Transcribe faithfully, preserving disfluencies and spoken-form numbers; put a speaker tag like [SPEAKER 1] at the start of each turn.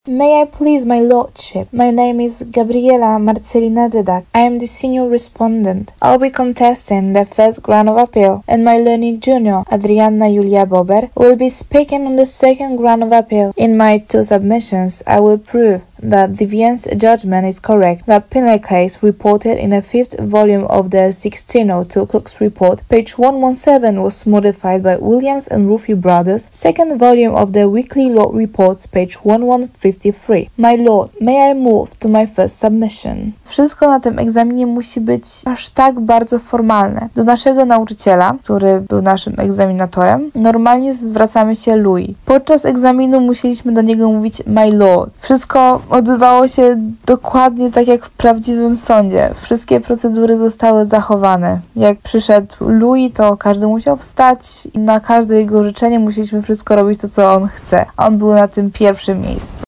[SPEAKER 1] May I please, my lordship? My name is Gabriela Marcelina Dedak. I am the senior respondent. I'll be contesting the first ground of appeal, and my learned junior, Adriana Julia Bober, will be speaking on the second ground of appeal. In my two submissions, I will prove that Devian's judgment is correct, that penal case reported in the fifth volume of the sixteen oh two Cook's Report, page one seventeen, was modified by Williams and Ruffy Brothers, second volume of the Weekly Law Reports, page eleven fifty-three. My lord, may I move to my first submission? Wszystko na tym egzaminie musi być aż tak bardzo formalne. Do naszego nauczyciela, który był naszym egzaminatorem, normalnie zwracamy się Louis. Podczas egzaminu musieliśmy do niego mówić my lord. Wszystko odbywało się dokładnie tak jak w prawdziwym sądzie. Wszystkie procedury zostały zachowane. Jak przyszedł Louis, to każdy musiał wstać i na każde jego życzenie musieliśmy wszystko robić to, co on chce. A on był na tym pierwszym miejscu.